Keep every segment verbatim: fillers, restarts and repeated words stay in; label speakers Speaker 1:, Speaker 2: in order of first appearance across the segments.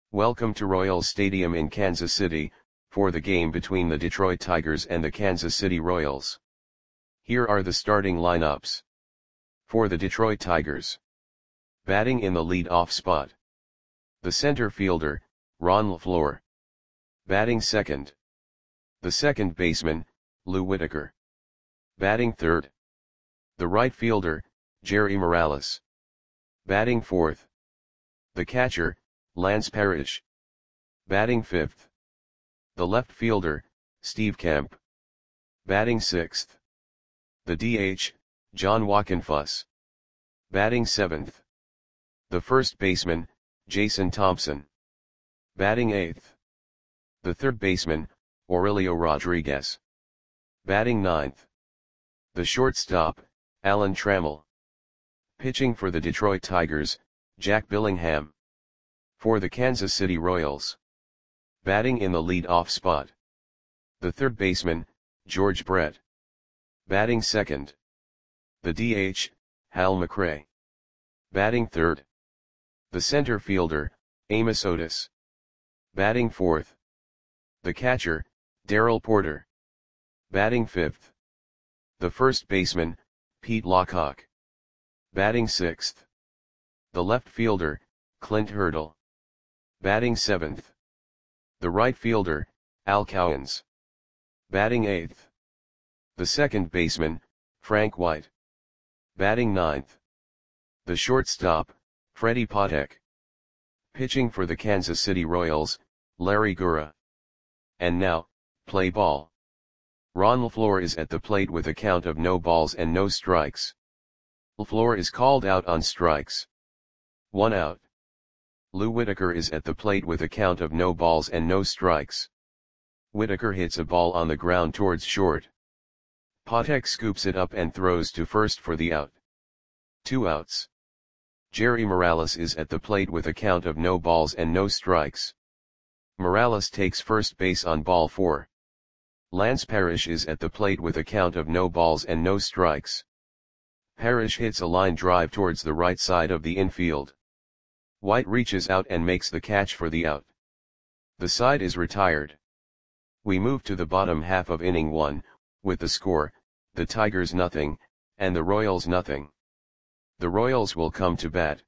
Speaker 1: Welcome to Royals Stadium in Kansas City, for the game between the Detroit Tigers and the Kansas City Royals. Here are the starting lineups. For the Detroit Tigers. Batting in the lead-off spot. The center fielder, Ron LeFlore. Batting second. The second baseman, Lou Whitaker. Batting third. The right fielder, Jerry Morales. Batting fourth. The catcher, Lance Parrish. Batting fifth. The left fielder, Steve Kemp. Batting sixth. The D H, John Wockenfuss. Batting seventh. The first baseman, Jason Thompson. Batting eighth. The third baseman, Aurelio Rodriguez. Batting ninth. The shortstop, Alan Trammell. Pitching for the Detroit Tigers, Jack Billingham. For the Kansas City Royals. Batting in the lead-off spot. The third baseman, George Brett. Batting second. The D H, Hal McRae. Batting third. The center fielder, Amos Otis. Batting fourth. The catcher, Darrell Porter. Batting fifth. The first baseman, Pete Lockhart. Batting sixth. The left fielder, Clint Hurdle. Batting seventh. The right fielder, Al Cowens. Batting eighth. The second baseman, Frank White. Batting ninth. The shortstop, Freddie Patek. Pitching for the Kansas City Royals, Larry Gura. And now, play ball. Ron LeFlore is at the plate with a count of no balls and no strikes. LeFlore is called out on strikes. One out. Lou Whitaker is at the plate with a count of no balls and no strikes. Whitaker hits a ball on the ground towards short. Patek scoops it up and throws to first for the out. Two outs. Jerry Morales is at the plate with a count of no balls and no strikes. Morales takes first base on ball four. Lance Parrish is at the plate with a count of no balls and no strikes. Parrish hits a line drive towards the right side of the infield. White reaches out and makes the catch for the out. The side is retired. We move to the bottom half of inning one, with the score, the Tigers nothing, and the Royals nothing. The Royals will come to bat.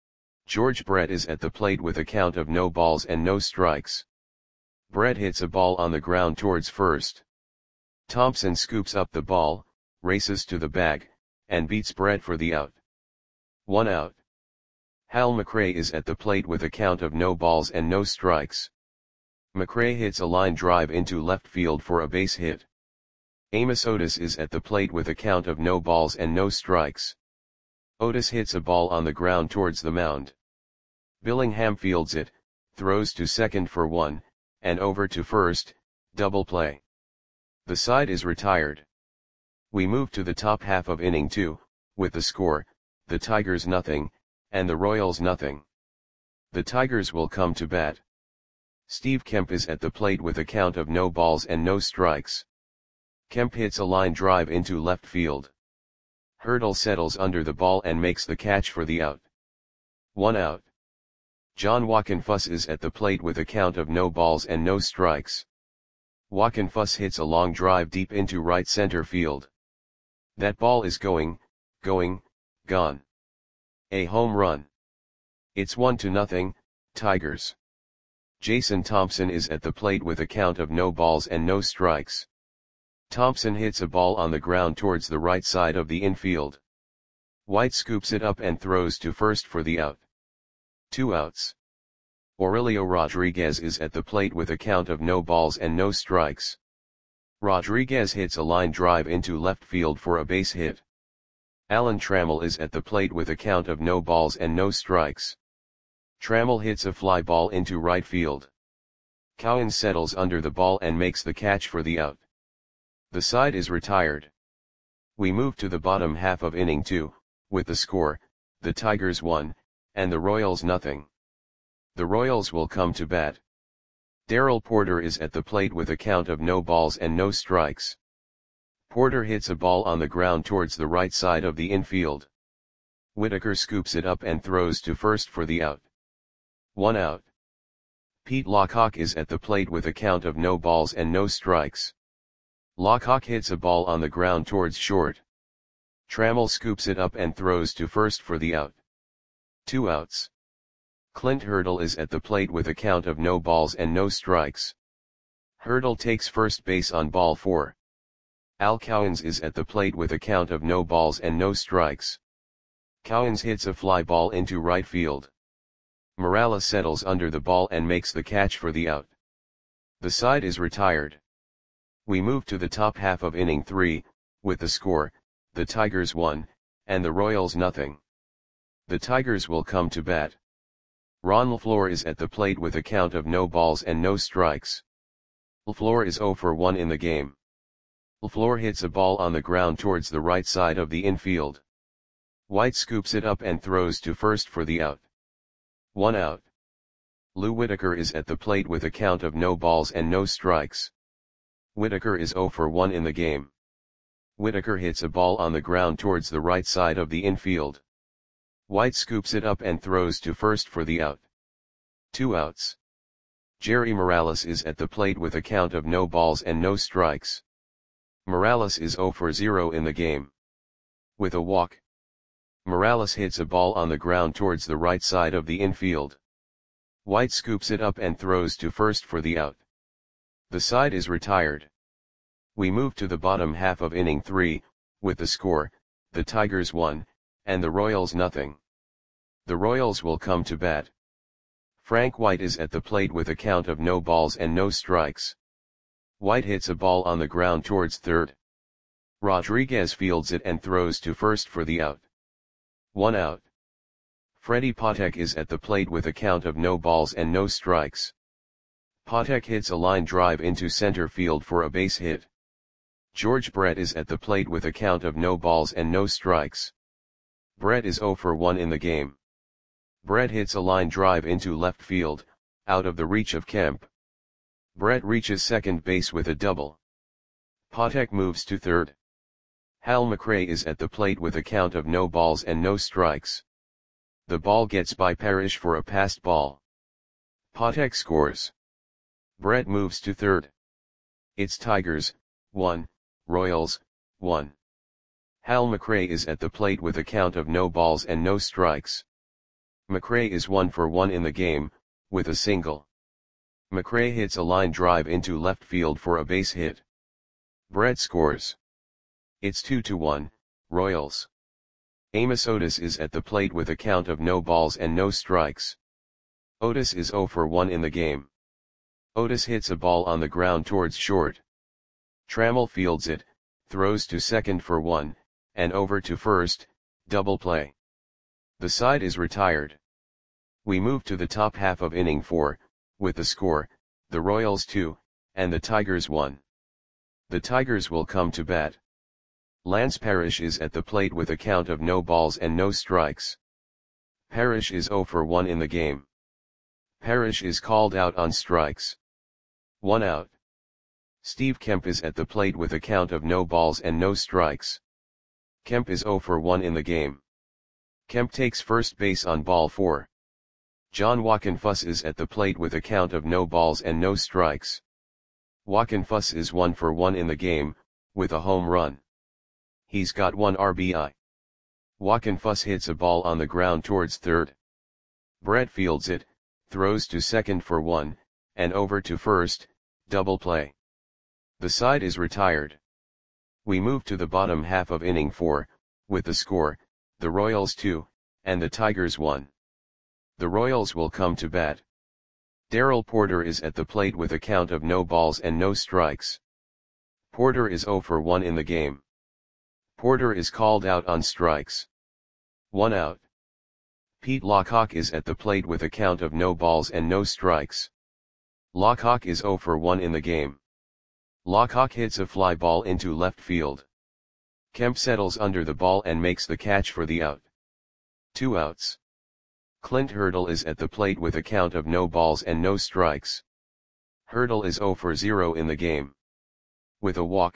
Speaker 1: George Brett is at the plate with a count of no balls and no strikes. Brett hits a ball on the ground towards first. Thompson scoops up the ball, races to the bag, and beats Brett for the out. One out. Hal McRae is at the plate with a count of no balls and no strikes. McRae hits a line drive into left field for a base hit. Amos Otis is at the plate with a count of no balls and no strikes. Otis hits a ball on the ground towards the mound. Billingham fields it, throws to second for one, and over to first, double play. The side is retired. We move to the top half of inning two, with the score, the Tigers nothing, and the Royals nothing. The Tigers will come to bat. Steve Kemp is at the plate with a count of no balls and no strikes. Kemp hits a line drive into left field. Hurdle settles under the ball and makes the catch for the out. One out. John Wockenfuss is at the plate with a count of no balls and no strikes. Wockenfuss hits a long drive deep into right center field. That ball is going, going, gone. A home run. It's one to nothing, Tigers. Jason Thompson is at the plate with a count of no balls and no strikes. Thompson hits a ball on the ground towards the right side of the infield. White scoops it up and throws to first for the out. Two outs. Aurelio Rodriguez is at the plate with a count of no balls and no strikes. Rodriguez hits a line drive into left field for a base hit. Alan Trammell is at the plate with a count of no balls and no strikes. Trammell hits a fly ball into right field. Cowens settles under the ball and makes the catch for the out. The side is retired. We move to the bottom half of inning two, with the score, the Tigers one, and the Royals nothing. The Royals will come to bat. Darrell Porter is at the plate with a count of no balls and no strikes. Porter hits a ball on the ground towards the right side of the infield. Whitaker scoops it up and throws to first for the out. One out. Pete Lockhawk is at the plate with a count of no balls and no strikes. Lockhawk hits a ball on the ground towards short. Trammell scoops it up and throws to first for the out. Two outs. Clint Hurdle is at the plate with a count of no balls and no strikes. Hurdle takes first base on ball four. Al Cowens is at the plate with a count of no balls and no strikes. Cowens hits a fly ball into right field. Morales settles under the ball and makes the catch for the out. The side is retired. We move to the top half of inning three, with the score, the Tigers one, and the Royals nothing. The Tigers will come to bat. Ron LaFleur is at the plate with a count of no balls and no strikes. LaFleur is oh for one in the game. LaFleur hits a ball on the ground towards the right side of the infield. White scoops it up and throws to first for the out. One out. Lou Whitaker is at the plate with a count of no balls and no strikes. Whitaker is oh for one in the game. Whitaker hits a ball on the ground towards the right side of the infield. White scoops it up and throws to first for the out. Two outs. Jerry Morales is at the plate with a count of no balls and no strikes. Morales is oh for zero in the game. With a walk. Morales hits a ball on the ground towards the right side of the infield. White scoops it up and throws to first for the out. The side is retired. We move to the bottom half of inning three, with the score, the Tigers one, and the Royals nothing. The Royals will come to bat. Frank White is at the plate with a count of no balls and no strikes. White hits a ball on the ground towards third. Rodriguez fields it and throws to first for the out. One out. Freddie Patek is at the plate with a count of no balls and no strikes. Patek hits a line drive into center field for a base hit. George Brett is at the plate with a count of no balls and no strikes. Brett is oh for one in the game. Brett hits a line drive into left field, out of the reach of Kemp. Brett reaches second base with a double. Patek moves to third. Hal McRae is at the plate with a count of no balls and no strikes. The ball gets by Parrish for a passed ball. Patek scores. Brett moves to third. It's Tigers, one, Royals, one. Hal McRae is at the plate with a count of no balls and no strikes. McRae is one for one in the game, with a single. McRae hits a line drive into left field for a base hit. Brett scores. It's two to one, Royals. Amos Otis is at the plate with a count of no balls and no strikes. Otis is oh for one in the game. Otis hits a ball on the ground towards short. Trammell fields it, throws to second for one, and over to first, double play. The side is retired. We move to the top half of inning four, with the score, the Royals two, and the Tigers one. The Tigers will come to bat. Lance Parrish is at the plate with a count of no balls and no strikes. Parrish is oh for one in the game. Parrish is called out on strikes. One out. Steve Kemp is at the plate with a count of no balls and no strikes. Kemp is oh for one in the game. Kemp takes first base on ball four. John Wockenfuss is at the plate with a count of no balls and no strikes. Wockenfuss is one for one in the game, with a home run. He's got one R B I. Wockenfuss hits a ball on the ground towards third. Brett fields it, throws to second for one, and over to first, double play. The side is retired. We move to the bottom half of inning four, with the score, the Royals two, and the Tigers one. The Royals will come to bat. Darrell Porter is at the plate with a count of no balls and no strikes. Porter is oh for one in the game. Porter is called out on strikes. One out. Pete Lockhawk is at the plate with a count of no balls and no strikes. Lockhawk is oh for one in the game. Lockhawk hits a fly ball into left field. Kemp settles under the ball and makes the catch for the out. Two outs. Clint Hurdle is at the plate with a count of no balls and no strikes. Hurdle is oh for zero in the game. With a walk.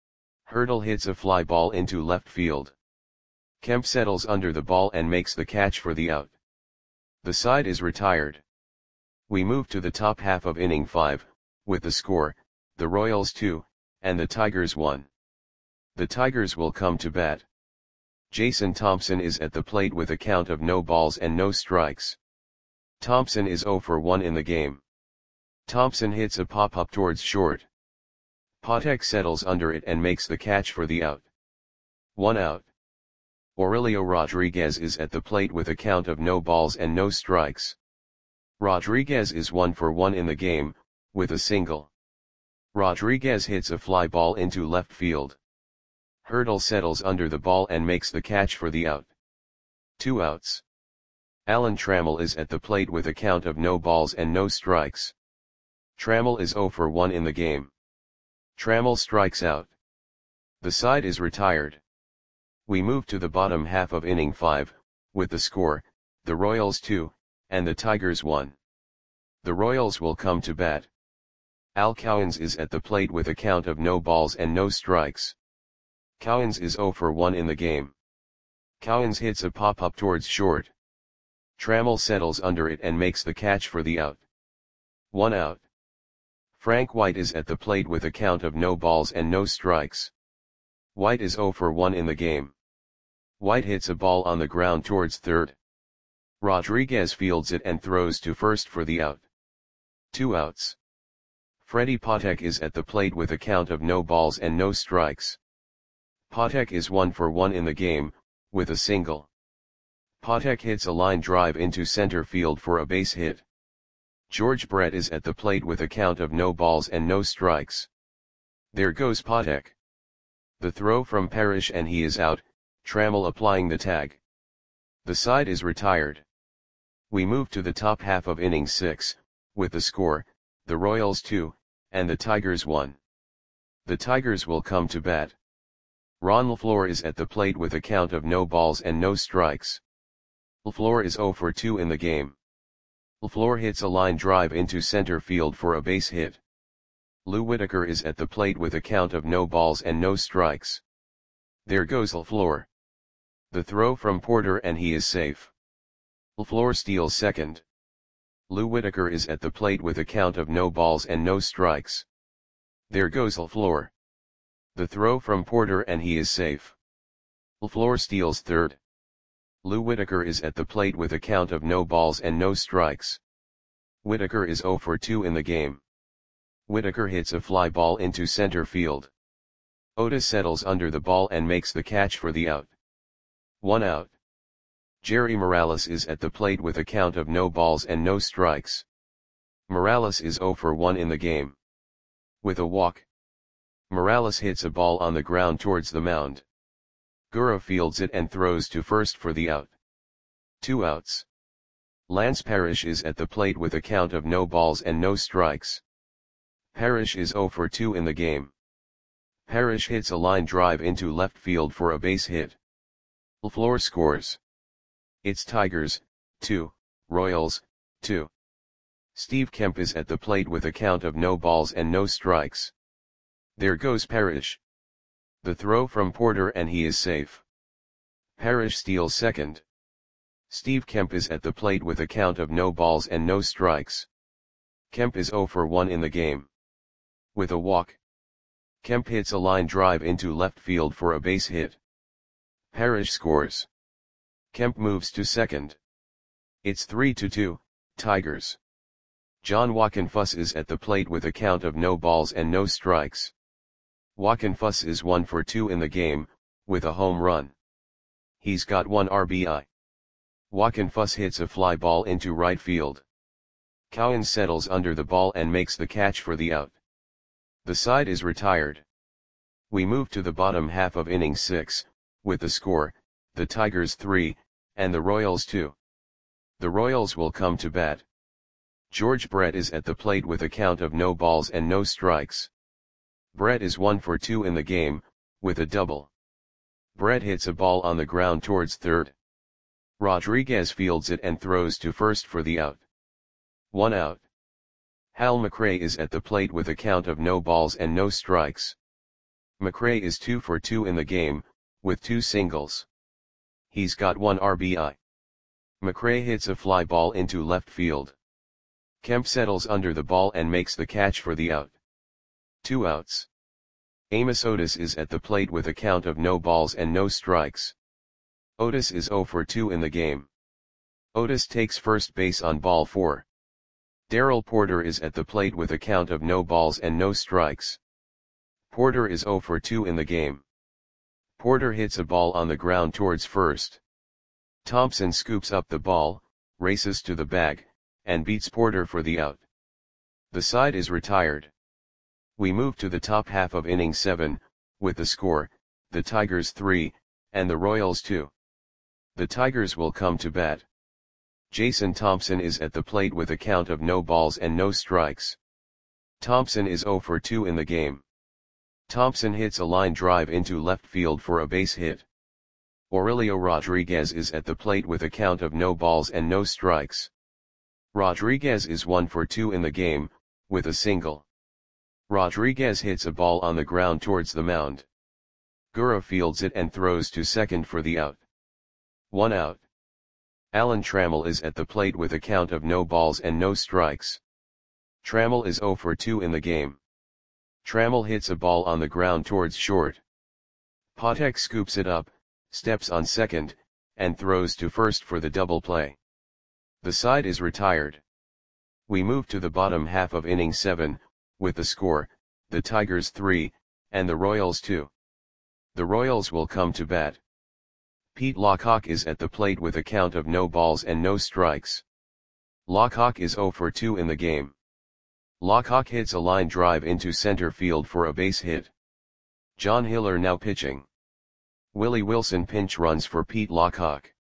Speaker 1: Hurdle hits a fly ball into left field. Kemp settles under the ball and makes the catch for the out. The side is retired. We move to the top half of inning five, with the score, the Royals two, and the Tigers one. The Tigers will come to bat. Jason Thompson is at the plate with a count of no balls and no strikes. Thompson is oh for one in the game. Thompson hits a pop-up towards short. Patek settles under it and makes the catch for the out. One out. Aurelio Rodriguez is at the plate with a count of no balls and no strikes. Rodriguez is one for one in the game, with a single. Rodriguez hits a fly ball into left field. Hurdle settles under the ball and makes the catch for the out. Two outs. Alan Trammell is at the plate with a count of no balls and no strikes. Trammell is oh for one in the game. Trammell strikes out. The side is retired. We move to the bottom half of inning five, with the score, the Royals two, and the Tigers one. The Royals will come to bat. Al Cowens is at the plate with a count of no balls and no strikes. Cowens is oh for one in the game. Cowens hits a pop-up towards short. Trammell settles under it and makes the catch for the out. One out. Frank White is at the plate with a count of no balls and no strikes. White is oh for one in the game. White hits a ball on the ground towards third. Rodriguez fields it and throws to first for the out. Two outs. Freddie Patek is at the plate with a count of no balls and no strikes. Patek is one for one in the game, with a single. Patek hits a line drive into center field for a base hit. George Brett is at the plate with a count of no balls and no strikes. There goes Patek. The throw from Parrish and he is out, Trammell applying the tag. The side is retired. We move to the top half of inning six, with the score, the Royals two, and the Tigers one. The Tigers will come to bat. Ron LaFleur is at the plate with a count of no balls and no strikes. LaFleur is oh for two in the game. LaFleur hits a line drive into center field for a base hit. Lou Whitaker is at the plate with a count of no balls and no strikes. There goes LaFleur. The throw from Porter and he is safe. LaFleur steals second. Lou Whitaker is at the plate with a count of no balls and no strikes. There goes LaFleur. The throw from Porter and he is safe. LaFleur steals third. Lou Whitaker is at the plate with a count of no balls and no strikes. Whitaker is oh for two in the game. Whitaker hits a fly ball into center field. Otis settles under the ball and makes the catch for the out. One out. Jerry Morales is at the plate with a count of no balls and no strikes. Morales is oh for one in the game. With a walk. Morales hits a ball on the ground towards the mound. Gura fields it and throws to first for the out. Two outs. Lance Parrish is at the plate with a count of no balls and no strikes. Parrish is oh for two in the game. Parrish hits a line drive into left field for a base hit. LaFleur scores. It's Tigers, two, Royals, two. Steve Kemp is at the plate with a count of no balls and no strikes. There goes Parrish. The throw from Porter and he is safe. Parrish steals second. Steve Kemp is at the plate with a count of no balls and no strikes. Kemp is oh for one in the game. With a walk. Kemp hits a line drive into left field for a base hit. Parrish scores. Kemp moves to second. It's three to two, Tigers. John Wockenfuss is at the plate with a count of no balls and no strikes. Wockenfuss is one for two in the game, with a home run. He's got one R B I. Wockenfuss hits a fly ball into right field. Cowens settles under the ball and makes the catch for the out. The side is retired. We move to the bottom half of inning six, with the score, the Tigers three, and the Royals two. The Royals will come to bat. George Brett is at the plate with a count of no balls and no strikes. Brett is one for two in the game, with a double. Brett hits a ball on the ground towards third. Rodriguez fields it and throws to first for the out. One out. Hal McRae is at the plate with a count of no balls and no strikes. McRae is two for two in the game, with two singles. He's got one R B I. McRae hits a fly ball into left field. Kemp settles under the ball and makes the catch for the out. Two outs. Amos Otis is at the plate with a count of no balls and no strikes. Otis is oh for two in the game. Otis takes first base on ball four. Darrell Porter is at the plate with a count of no balls and no strikes. Porter is oh for two in the game. Porter hits a ball on the ground towards first. Thompson scoops up the ball, races to the bag, and beats Porter for the out. The side is retired. We move to the top half of inning seven, with the score, the Tigers three, and the Royals two. The Tigers will come to bat. Jason Thompson is at the plate with a count of no balls and no strikes. Thompson is oh for two in the game. Thompson hits a line drive into left field for a base hit. Aurelio Rodriguez is at the plate with a count of no balls and no strikes. Rodriguez is one for two in the game, with a single. Rodriguez hits a ball on the ground towards the mound. Gura fields it and throws to second for the out. One out. Alan Trammell is at the plate with a count of no balls and no strikes. Trammell is oh for two in the game. Trammell hits a ball on the ground towards short. Patek scoops it up, steps on second, and throws to first for the double play. The side is retired. We move to the bottom half of inning seven, with the score, the Tigers three, and the Royals two. The Royals will come to bat. Pete Lockhawk is at the plate with a count of no balls and no strikes. Lockhawk is oh for two in the game. Lockhawk hits a line drive into center field for a base hit. John Hiller now pitching. Willie Wilson pinch runs for Pete Lockhawk.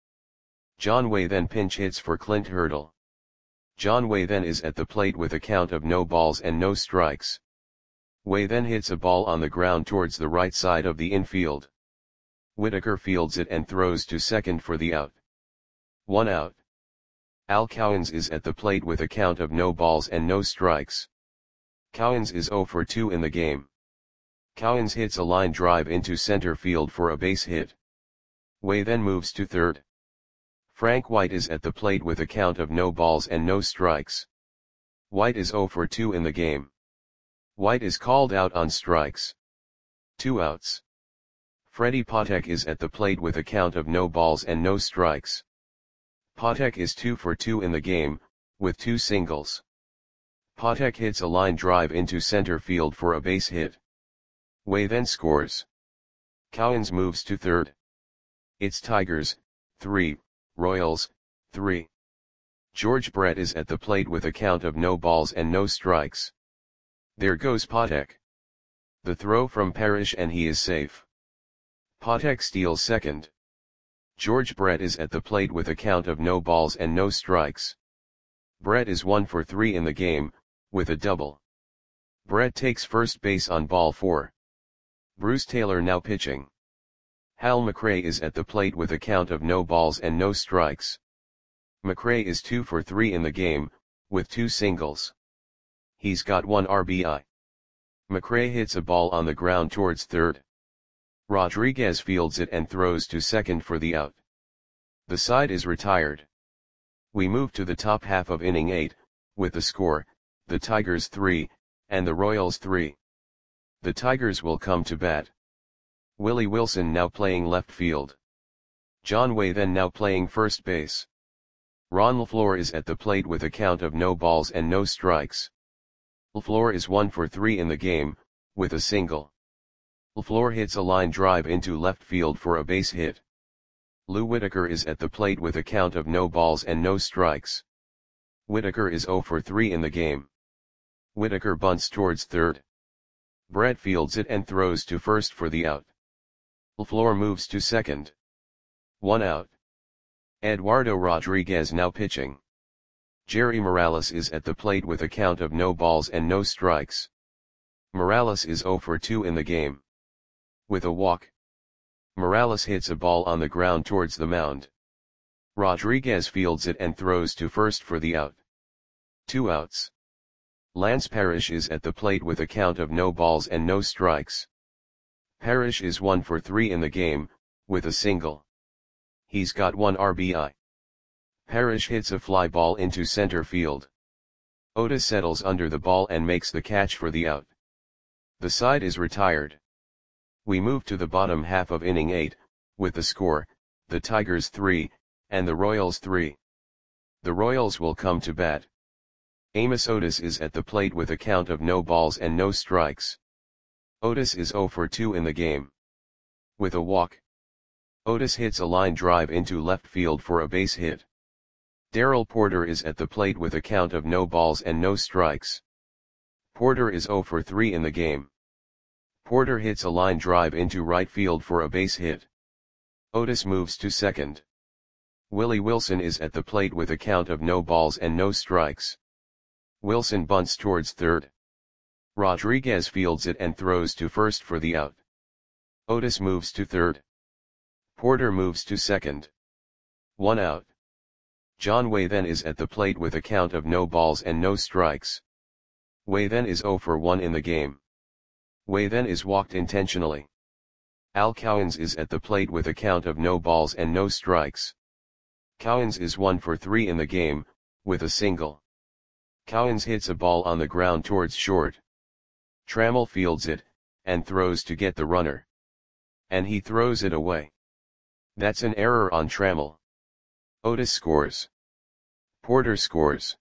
Speaker 1: John Way then pinch hits for Clint Hurdle. John Way then is at the plate with a count of no balls and no strikes. Way then hits a ball on the ground towards the right side of the infield. Whitaker fields it and throws to second for the out. One out. Al Cowens is at the plate with a count of no balls and no strikes. Cowens is oh for two in the game. Cowens hits a line drive into center field for a base hit. Way then moves to third. Frank White is at the plate with a count of no balls and no strikes. White is oh for two in the game. White is called out on strikes. Two outs. Freddie Patek is at the plate with a count of no balls and no strikes. Patek is two for two in the game, with two singles. Patek hits a line drive into center field for a base hit. Way then scores. Cowens moves to third. It's Tigers, three, Royals, three. George Brett is at the plate with a count of no balls and no strikes. There goes Patek. The throw from Parrish and he is safe. Patek steals second. George Brett is at the plate with a count of no balls and no strikes. Brett is one for three in the game, with a double. Brett takes first base on ball four. Bruce Taylor now pitching. Hal McRae is at the plate with a count of no balls and no strikes. McRae is two for three in the game, with two singles. He's got one R B I. McRae hits a ball on the ground towards third. Rodriguez fields it and throws to second for the out. The side is retired. We move to the top half of inning eight, with the score, the Tigers three, and the Royals three. The Tigers will come to bat. Willie Wilson now playing left field. John Way then now playing first base. Ron LaFleur is at the plate with a count of no balls and no strikes. LaFleur is one for three in the game, with a single. LaFleur hits a line drive into left field for a base hit. Lou Whitaker is at the plate with a count of no balls and no strikes. Whitaker is oh for three in the game. Whitaker bunts towards third. Brett fields it and throws to first for the out. LaFleur moves to second. One out. Eduardo Rodriguez now pitching. Jerry Morales is at the plate with a count of no balls and no strikes. Morales is oh for two in the game. With a walk. Morales hits a ball on the ground towards the mound. Rodriguez fields it and throws to first for the out. Two outs. Lance Parrish is at the plate with a count of no balls and no strikes. Parrish is one for three in the game, with a single. He's got one R B I. Parrish hits a fly ball into center field. Otis settles under the ball and makes the catch for the out. The side is retired. We move to the bottom half of inning eight, with the score, the Tigers three, and the Royals three. The Royals will come to bat. Amos Otis is at the plate with a count of no balls and no strikes. Otis is zero for two in the game. With a walk, Otis hits a line drive into left field for a base hit. Darrell Porter is at the plate with a count of no balls and no strikes. Porter is zero for three in the game. Porter hits a line drive into right field for a base hit. Otis moves to second. Willie Wilson is at the plate with a count of no balls and no strikes. Wilson bunts towards third. Rodriguez fields it and throws to first for the out. Otis moves to third. Porter moves to second. One out. John Way then is at the plate with a count of no balls and no strikes. Way then is zero for one in the game. Way then is walked intentionally. Al Cowens is at the plate with a count of no balls and no strikes. Cowens is one for three in the game, with a single. Cowens hits a ball on the ground towards short. Trammell fields it, and throws to get the runner. And he throws it away. That's an error on Trammell. Otis scores. Porter scores.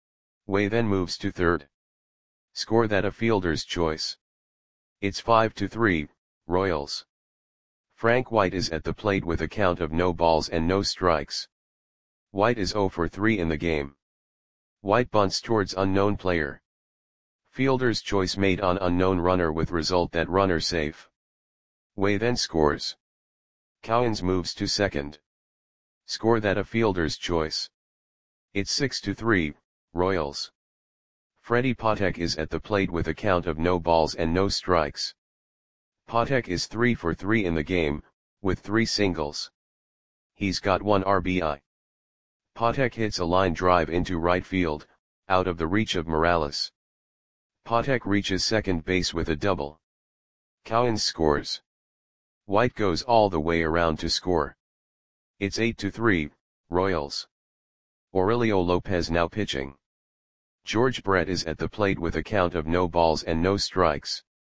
Speaker 1: Way then moves to third. Score that a fielder's choice. It's five to three, Royals. Frank White is at the plate with a count of no balls and no strikes. White is zero for three in the game. White bunts towards unknown player. Fielder's choice made on unknown runner with result that runner safe. Way then scores. Cowens moves to second. Score that a fielder's choice. It's six to three, Royals. Freddie Patek is at the plate with a count of no balls and no strikes. Patek is three for three in the game, with three singles. He's got one R B I. Patek hits a line drive into right field, out of the reach of Morales. Patek reaches second base with a double. Cowens scores. White goes all the way around to score. It's eight to three, Royals. Aurelio Lopez now pitching. George Brett is at the plate with a count of no balls and no strikes.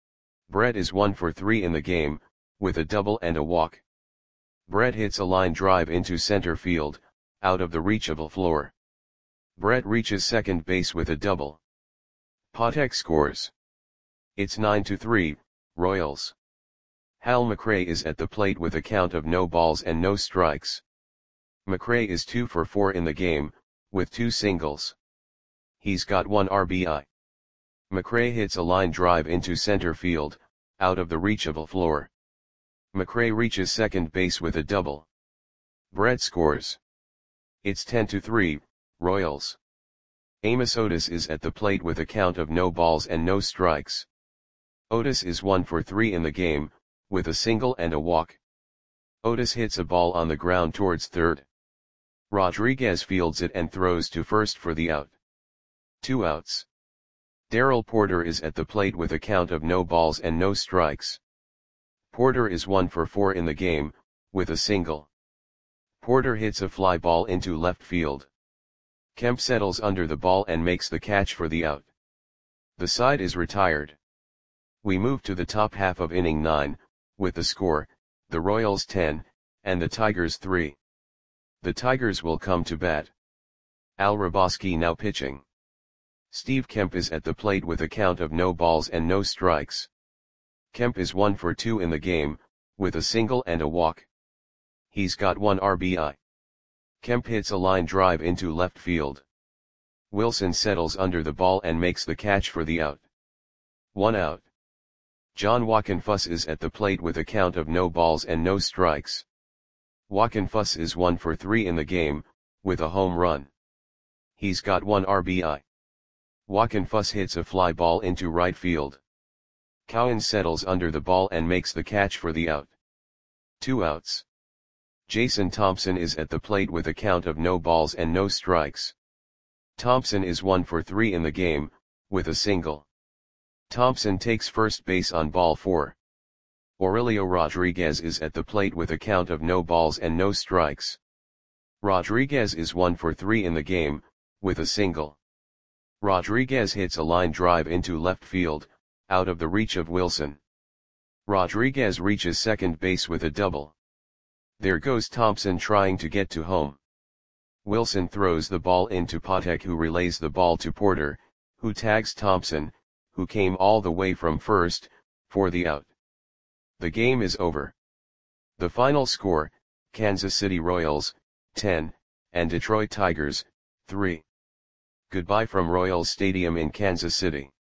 Speaker 1: Brett is one for three in the game, with a double and a walk. Brett hits a line drive into center field, out of the reach of LaFleur. Brett reaches second base with a double. Patek scores. It's nine to three, Royals. Hal McRae is at the plate with a count of no balls and no strikes. McRae is two for four in the game, with two singles. He's got one R B I. McRae hits a line drive into center field, out of the reach of LaFleur. McRae reaches second base with a double. Brett scores. It's ten to three, Royals. Amos Otis is at the plate with a count of no balls and no strikes. Otis is one for three in the game, with a single and a walk. Otis hits a ball on the ground towards third. Rodriguez fields it and throws to first for the out. Two outs. Darrell Porter is at the plate with a count of no balls and no strikes. Porter is one for four in the game, with a single. Porter hits a fly ball into left field. Kemp settles under the ball and makes the catch for the out. The side is retired. We move to the top half of inning nine, with the score, the Royals ten, and the Tigers three. The Tigers will come to bat. Al Hrabosky now pitching. Steve Kemp is at the plate with a count of no balls and no strikes. Kemp is one for two in the game, with a single and a walk. He's got one R B I. Kemp hits a line drive into left field. Wilson settles under the ball and makes the catch for the out. One out. John Wockenfuss is at the plate with a count of no balls and no strikes. Wockenfuss is one for three in the game, with a home run. He's got one R B I. Wockenfuss hits a fly ball into right field. Cowens settles under the ball and makes the catch for the out. Two outs. Jason Thompson is at the plate with a count of no balls and no strikes. Thompson is one for three in the game, with a single. Thompson takes first base on ball four. Aurelio Rodriguez is at the plate with a count of no balls and no strikes. Rodriguez is one for three in the game, with a single. Rodriguez hits a line drive into left field, out of the reach of Wilson. Rodriguez reaches second base with a double. There goes Thompson trying to get to home. Wilson throws the ball into Patek, who relays the ball to Porter, who tags Thompson, who came all the way from first, for the out. The game is over. The final score, Kansas City Royals, ten, and Detroit Tigers, three. Goodbye from Royals Stadium in Kansas City.